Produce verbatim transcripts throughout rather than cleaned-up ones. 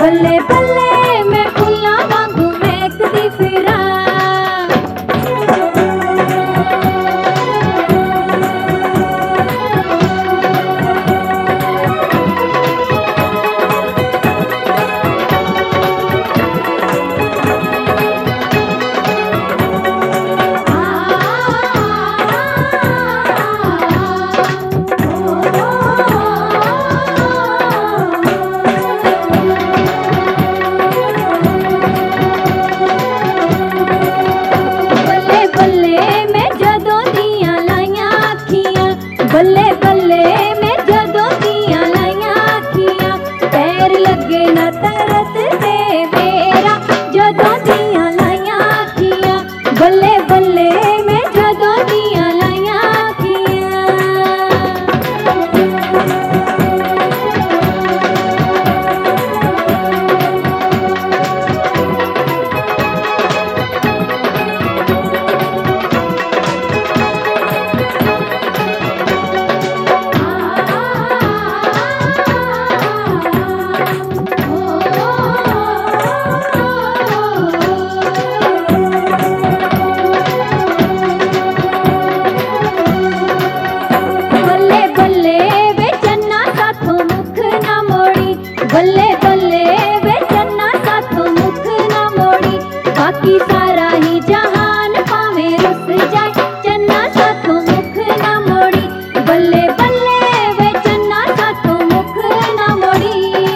बल्ले बल्ले मैं फुल्लां वांगू महकदी फिरां। बल्ले बल्ले मैं जदों दियां लाइयां अखियां, पैर लगे ना तरत ते मेरा जदों दियां लाइयां अखियां। बल्ले बल्ले मैं जदों दियां लाइयां अखियां। बल्ले बल्ले वे चन्ना साथों मुख ना मोड़ी, बाकी सारा ही जहान पावे रुस जाए, चन्ना साथों मुख ना मोड़ी। बल्ले बल्ले वे चन्ना साथों मुख ना मोड़ी।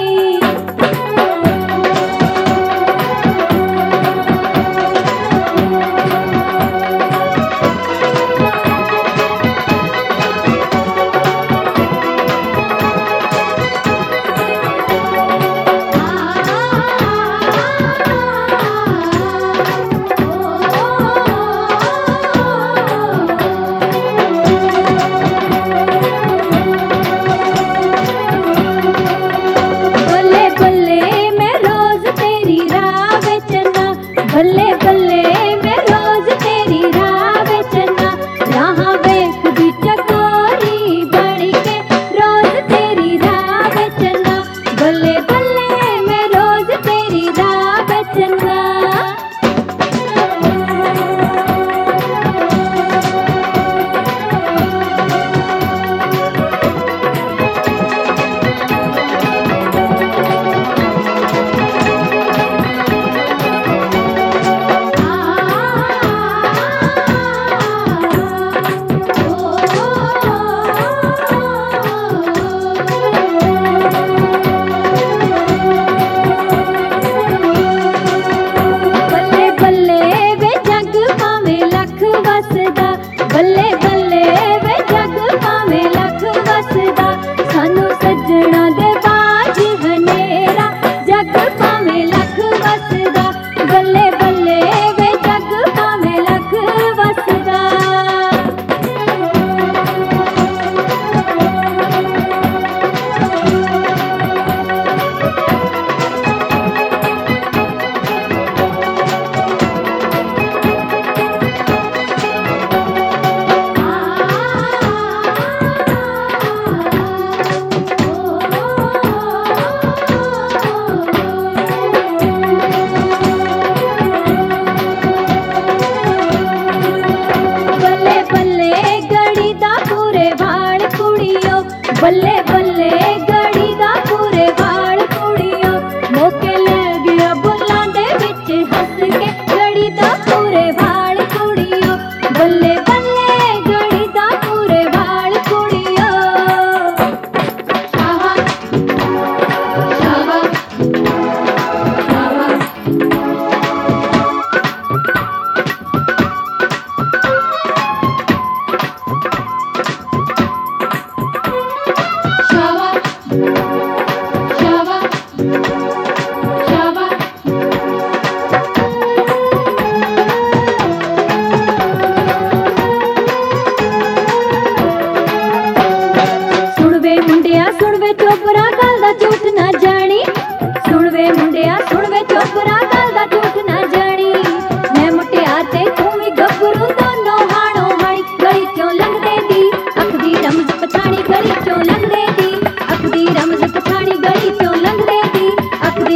बल्ले बल्ले मैं रोज तेरी राह बेचना, राह वेखदी चकोरी बन के रोज तेरी राह बेचना। बल्ले बल्ले मैं रोज तेरी राह बेचना।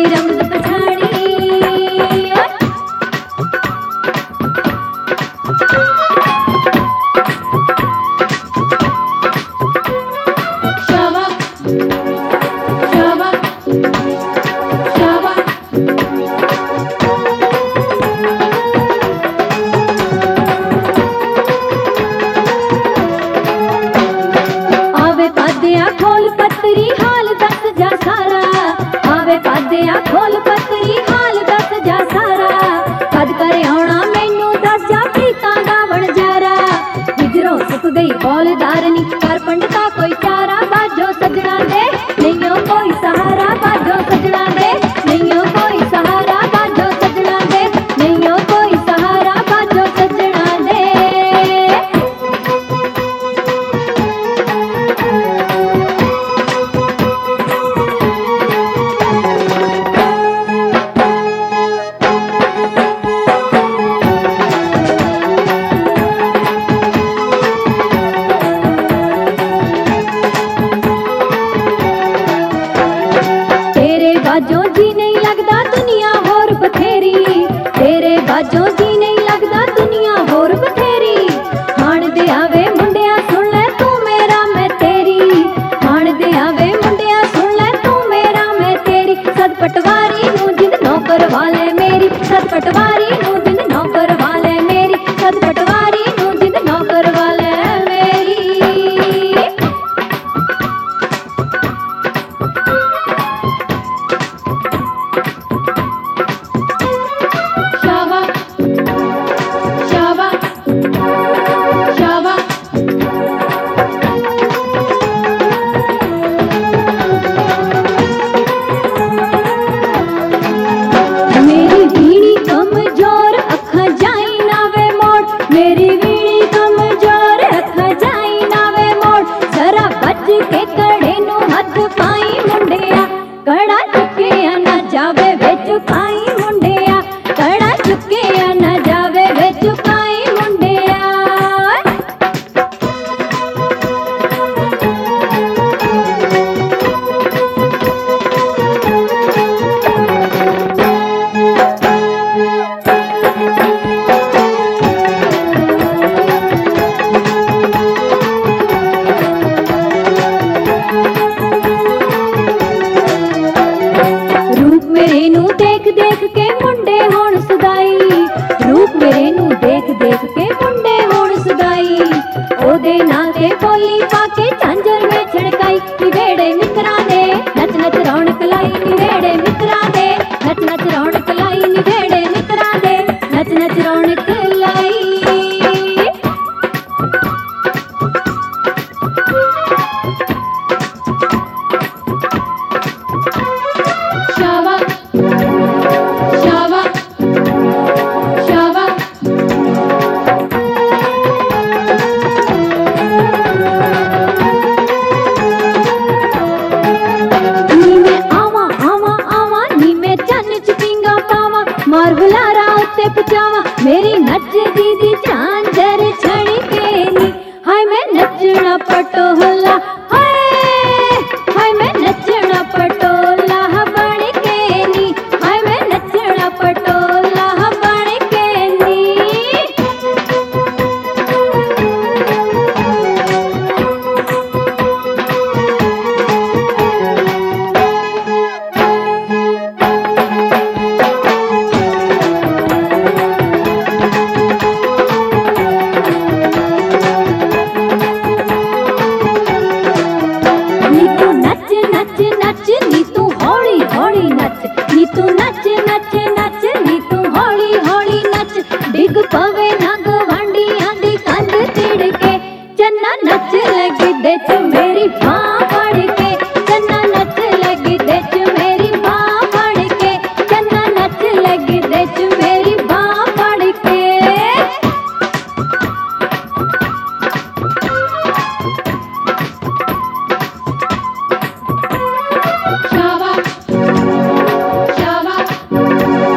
रमज पछाड़ी। शाबाश शाबाश शाबाश। आवे पादिया खोल पतरी हाल दस जा सारा। आवे पादिया खोल पतरी हाल दस जा सारा। कद करे आना मैनू दस जा प्रीतां दा वणजारा। हिजरों सुक गई बौलदारनी कर पंडिता कोई चारा। बाजो सजना दे नैयो कोई सहारा। बाजो सजना दे नैयो कोई सहारा। बाजो सजना दे नैयो कोई सहारा। बाजो सजना दे। तेरे बाजों जी नहीं लगदा दुनिया होर बथेरी। तेरे बाजों जी नहीं लगदा दुनिया होर बथेरी। हाण दे आवे मुंडिया सुन ले तू मेरा मैं तेरी। हाण दे आवे मुंडिया सुन ले तू मेरा मैं तेरी। सद पटवारी नू जिंद नौकर वाले मेरी। सद पटवारी नू जिंद नौकर वाले मेरी। सद पटवारी नू जिंद नौकर वाले मेरी। शाबाश शाबाश शाबाश। मेरी बीड़ी कमजोर अखा जाई ना वे मोड़। मेरी बीड़ी कमजोर अखा जाई ना वे मोड़। जरा बच के कड़े नू हथ पाई मुंडिया। कड़ा चुकिया ना जावे वे चुकाई मुंडिया। कड़ा चुकिया ना जावे वे चुकाई मुंडिया। रूप मेरे नू देख देख के मुंडे होण सुदाई। रूप मेरे नू देख देख के मुंडे होण सुदाई। ओदे नाल ते बोली पाके झांझर में छिड़काई। निवेड़े मित्रा दे नच नच रौनक लाई। निवेड़े मित्रा दे नच नच रौनक लाई। निवेड़े मित्रा दे नच नच रौनक लाई। शाबाश शाबाश शाबाश। नी मैं आवा आवा आवा नी मैं चन्न च पींगा पावा। मार बुलारा उत्ते पचावा मेरी नच दीदी झांझर छड़ी के नी। हाय मैं नचना पटोला। हाय हाय मैं नचना पटोला बन के नी। हाय मैं नचना पटोला बन के नी। शाबाश शाबाश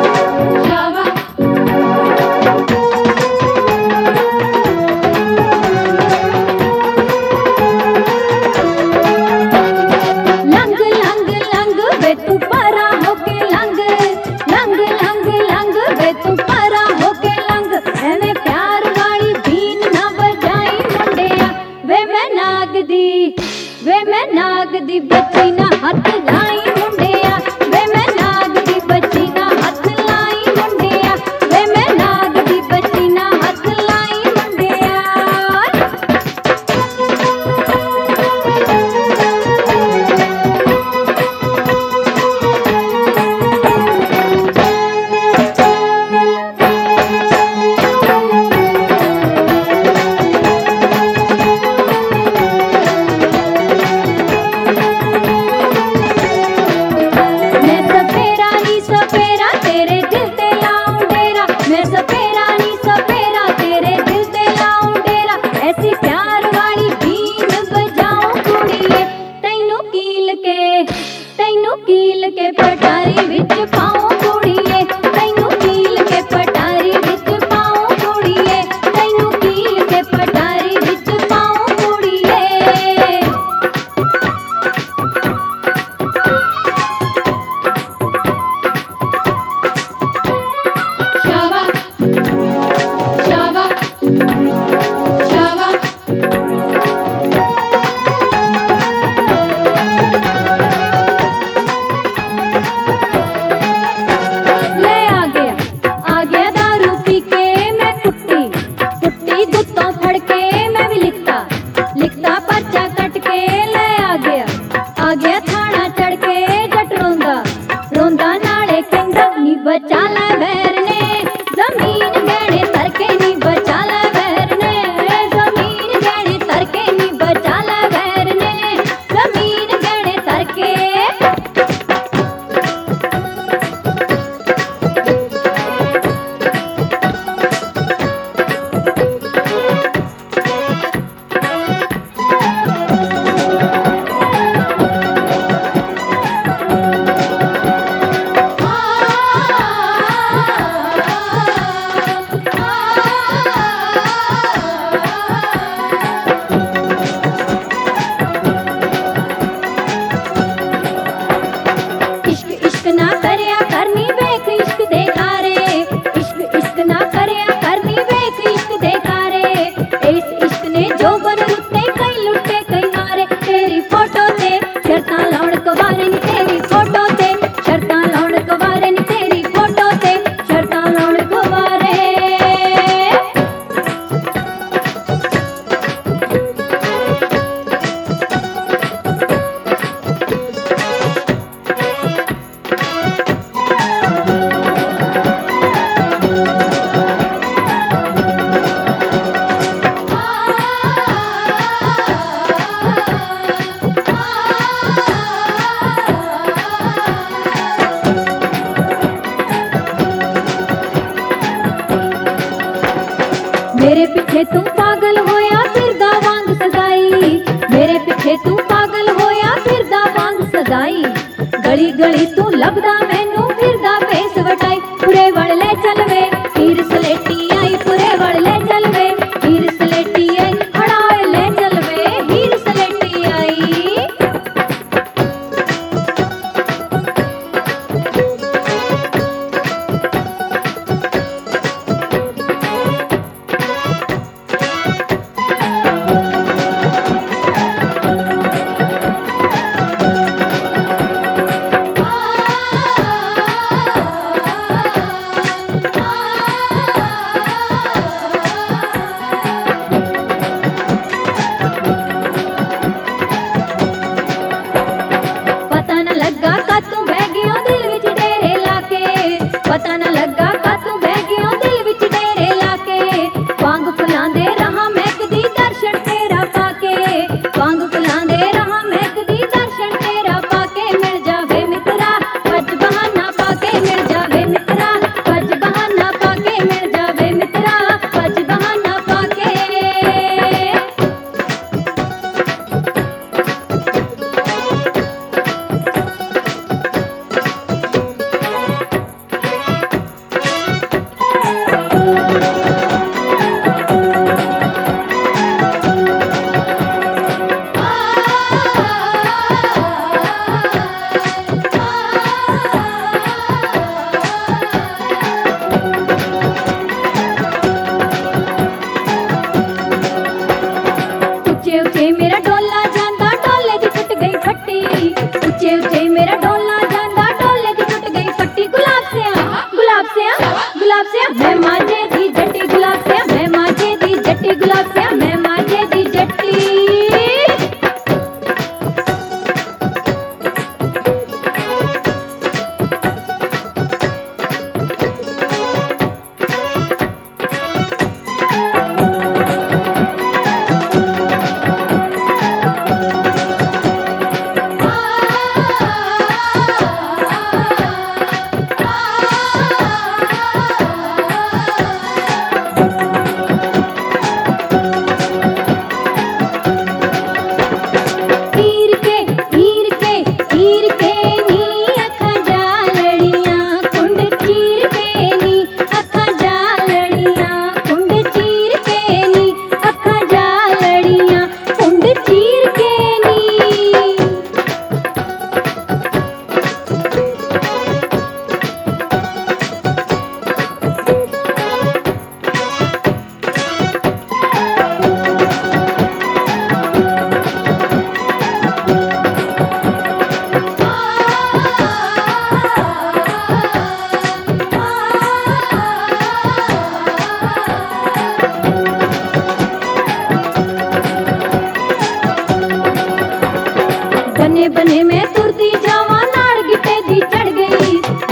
बचा ले बैर ने जमीन गहने तरके नी बचा ले बैर ने जमीन गहने तरके नी बचा ले बैर ने जमीन गहने तरके। मेरे पीछे तू पागल होया फिरदा वांग सगाई मेरे पीछे तू पागल होया फिरदा वांग सगाई गली गली तू लभदा मैनू फिरदा भेस वटाई पूरे वड़ ले चल वे हीर सलेटी आई पूरे वड़ ले चल वे हीर सलेटी आई हड़ाए ले चल वे हीर सलेटी आई।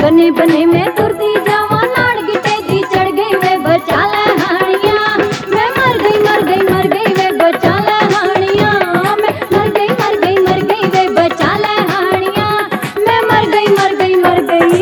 बने बने में तुरती जावा लाड़ गिटे दी चढ़ गई वे बचा ले हानिया मैं मर गई मर गई मर गई वे बचा ले हानिया मैं मर गई मर गई मर गई वे बचा ले हानिया मैं मर गई मर गई मर गई।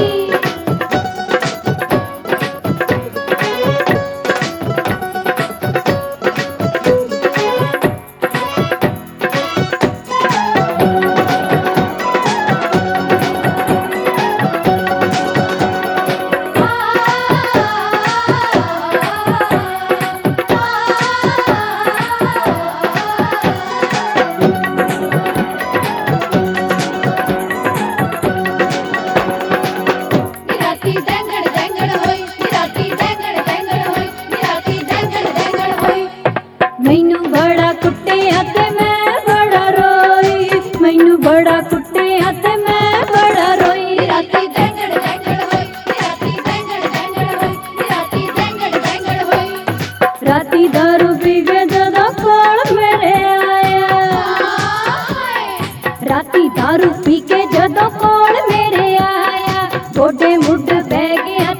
मैनू बड़ा कुट्टे ते मैं बड़ा रोई मैनू बड़ा कुट्टे ते मैं बड़ा रोई राती देंगड़ देंगड़ होई राती देंगड़ देंगड़ होई राती देंगड़ देंगड़ होई राती दारू पी के जदा कोल मेरे आया राती दारू पी के जदा कोल मेरे आया गोडे मुड बह गया